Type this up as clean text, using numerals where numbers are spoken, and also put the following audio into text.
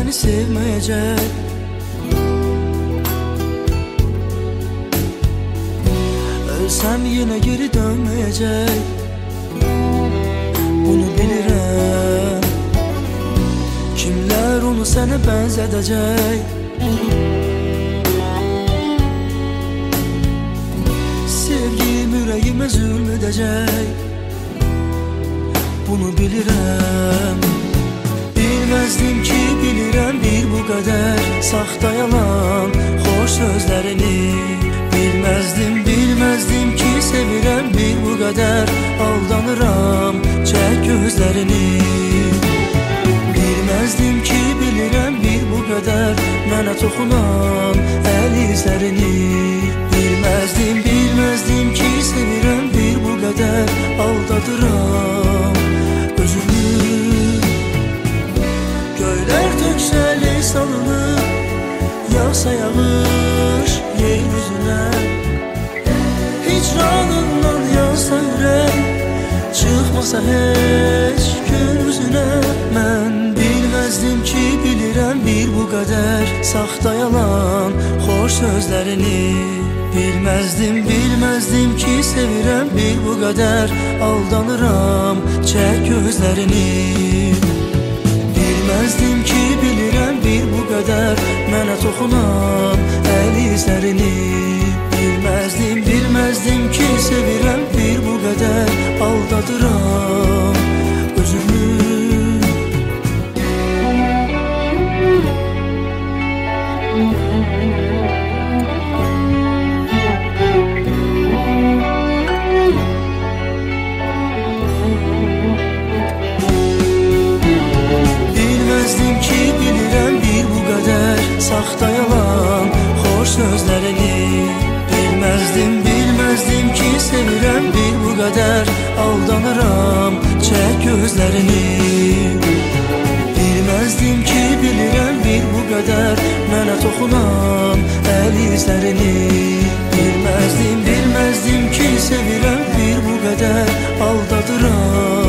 səni sevməyəcək. Ölsəm yenə geri dönməyəcək. Bunu bilirəm. Kimlər onu sənə bənzədəcək? Sevgim ürəyimə zülm edəcək. Bunu bilirəm. Bilməzdim ki, bilirəm bir bu qədər saxta yalan xoş sözlərini. Bilməzdim ki, sevirəm bir bu qədər aldanıram çək gözlərini. Bilməzdim ki, bilirəm bir bu qədər mənə toxunan əl izlərini. Bilməzdim ki, sevirəm bir bu qədər aldadıram özümü. Göylər töksə lisanını, yağsa yağış yer yüzünə. Hicranından yansa ürək, çıxmasa heç gün üzünə. Mən bilməzdim ki, bilirəm bir bu qədər saxta yalan xoş sözlərini. Bilməzdim ki, sevirəm bir bu qədər aldanıram çək gözlərini. Bilməzdim ki, bilirəm bir bu qədər mənə toxunan əl izlərini. Bilməzdim ki, sevirəm bir bu qədər aldadıram özümü. Bilməzdim ki, bilirəm bir bu qədər saxta yalan xoş sözlərini. Bilməzdim ki, sevirəm bir bu qədər aldanıram çək gözlərini. Bilməzdim ki, bilirəm bir bu qədər mənə toxunan əl izlərini. Bilməzdim ki, sevirəm bir bu qədər aldadıram